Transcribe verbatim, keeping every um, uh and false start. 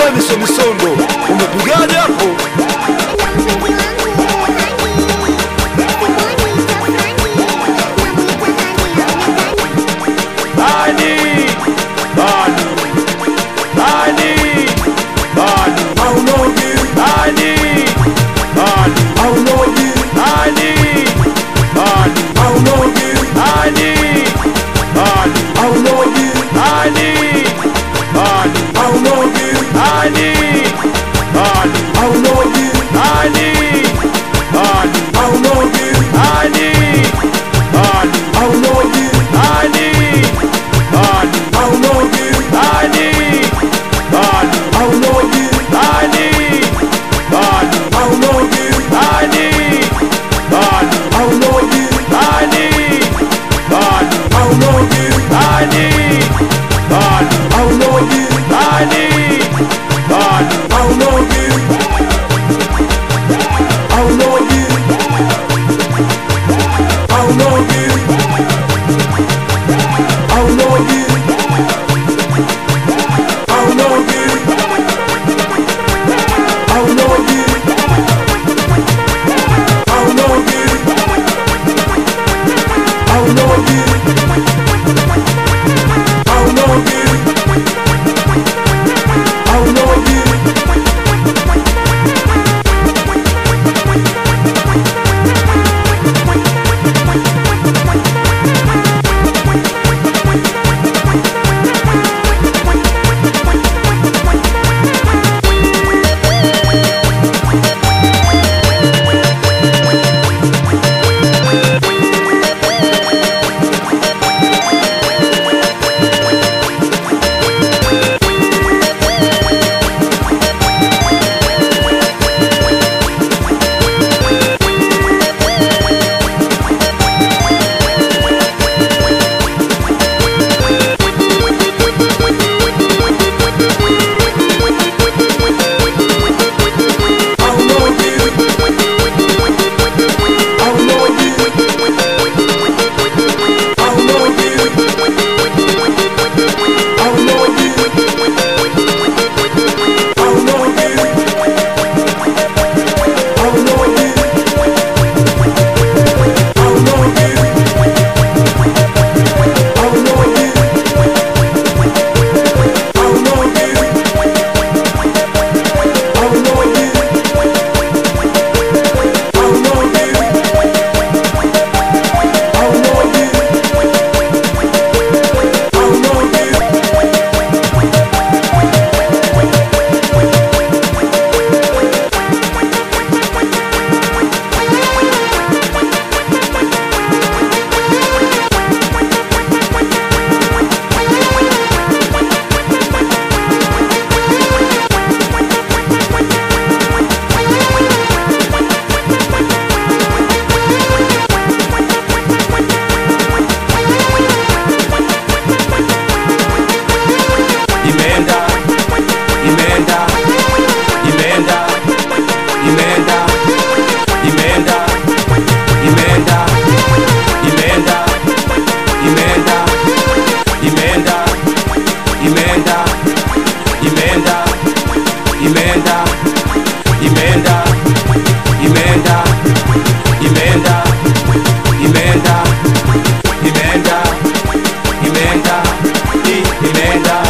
miso misondo. Umepigaje hapo? Ani Ani Ani Ani Aunogi Ani Ani Aunogi Ani Ani Aunogi Ani Ani Aunogi Ani Ani Aunogi Ani Ani Aunogi Ani Ani Aunogi Ani Ani Aunogi Ani Ani Aunogi Ani Ani Aunogi Ani Ani Aunogi Ani Ani Aunogi Ani Ani Aunogi Ani Ani Aunogi Ani Ani Aunogi Aunogi Aunogi Aunogi Aunogi Aunogi Aunogi Aunogi Aunogi Aunogi Imenda, Imenda, Imenda,